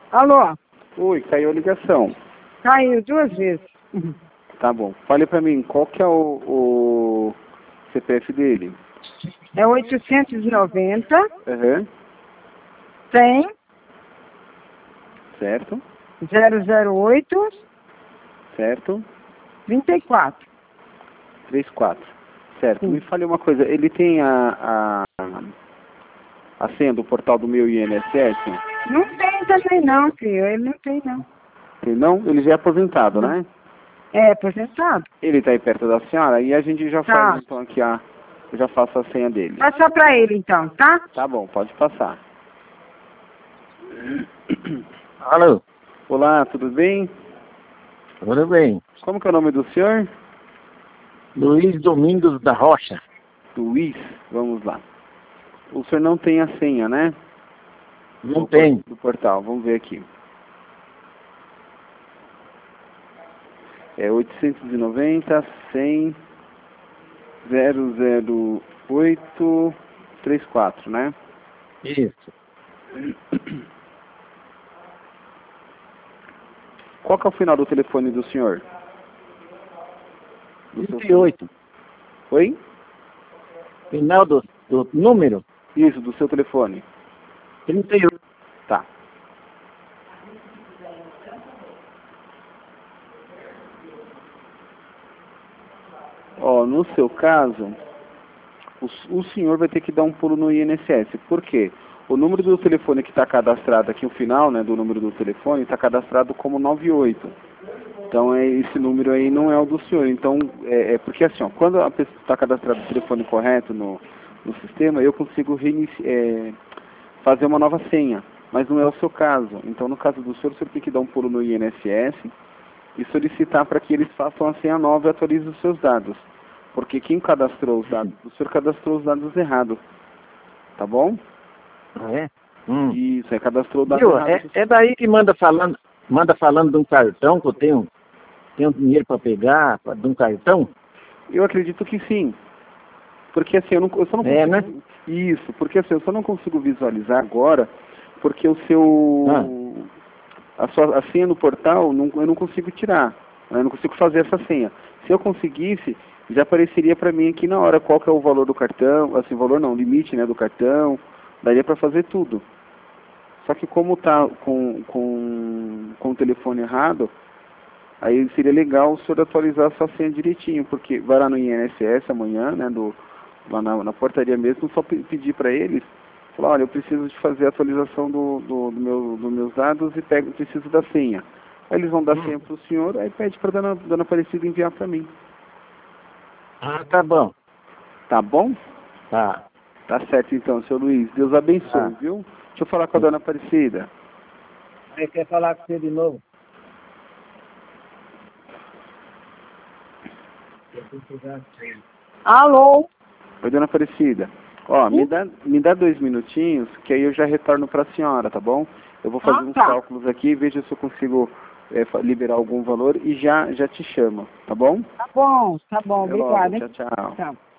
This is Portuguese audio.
Alô? Oi, caiu a ligação. Caiu 2 vezes. Tá bom. Fale pra mim, qual que é o CPF dele? É 890, Aham. 100, Certo, 008, certo. 34. 34. Certo. Sim. Me fale uma coisa, ele tem a senha do portal do meu INSS? Não tem também não, filho. Ele não tem não. Tem não? Ele já é aposentado, né? É aposentado. Ele tá aí perto da senhora e a gente já Tá. faz então aqui eu já faço a senha dele. Passa pra ele então, tá? Tá bom, pode passar. Alô, Olá, tudo bem? tudo bem? Como que é o nome do senhor? Luiz Domingos da Rocha. Luiz, vamos lá. O senhor não tem a senha, né? Não tem. Do portal, vamos ver aqui. É 890, 100, 008, 34, né? Isso. Qual que é o final do telefone do senhor? Do seu 38. Oi? Final do número? Isso, do seu telefone. 38. Tá. Ó, no seu caso, o senhor vai ter que dar um pulo no INSS. Por quê? O número do telefone que está cadastrado aqui, o final, né, do número do telefone, está cadastrado como 98. Então, esse número aí não é o do senhor. Então, porque assim, ó, quando a pessoa está cadastrado o telefone correto no sistema, eu consigo fazer uma nova senha. Mas não é o seu caso. Então, no caso do senhor tem que dar um pulo no INSS e solicitar para que eles façam a senha nova e atualizem os seus dados. Porque quem cadastrou os dados do senhor cadastrou os dados errados. Tá bom? Ah, é? Isso, cadastrou o dado Viu? errado. É daí que manda falando de um cartão que eu tenho dinheiro para pegar, de um cartão? Eu acredito que sim. Porque assim, eu só não consigo... né? Isso, porque assim, eu só não consigo visualizar agora, porque o seu... A senha no portal, eu não consigo tirar. Né? Eu não consigo fazer essa senha. Se eu conseguisse, já apareceria para mim aqui na hora qual que é o valor do cartão, assim, valor não, limite, né, do cartão, daria para fazer tudo. Só que como tá com o telefone errado, aí seria legal o senhor atualizar a sua senha direitinho, porque vai lá no INSS amanhã, né, lá na portaria mesmo, só pedir para eles, falar, olha, eu preciso de fazer a atualização dos meus dados e preciso da senha. Aí eles vão dar a senha para o senhor, aí pede para a dona Aparecida enviar para mim. Ah, tá bom. Tá bom? Tá. Tá certo então, seu Luiz. Deus abençoe, viu? Deixa eu falar com a dona Aparecida. Você quer falar com você de novo? Alô? Oi, dona Aparecida. Ó, me dá 2 minutinhos, que aí eu já retorno para a senhora, tá bom? Eu vou fazer uns cálculos aqui e vejo se eu consigo liberar algum valor e já te chamo, tá bom? Tá bom, Até logo. obrigada. Tchau, tchau. Tchau.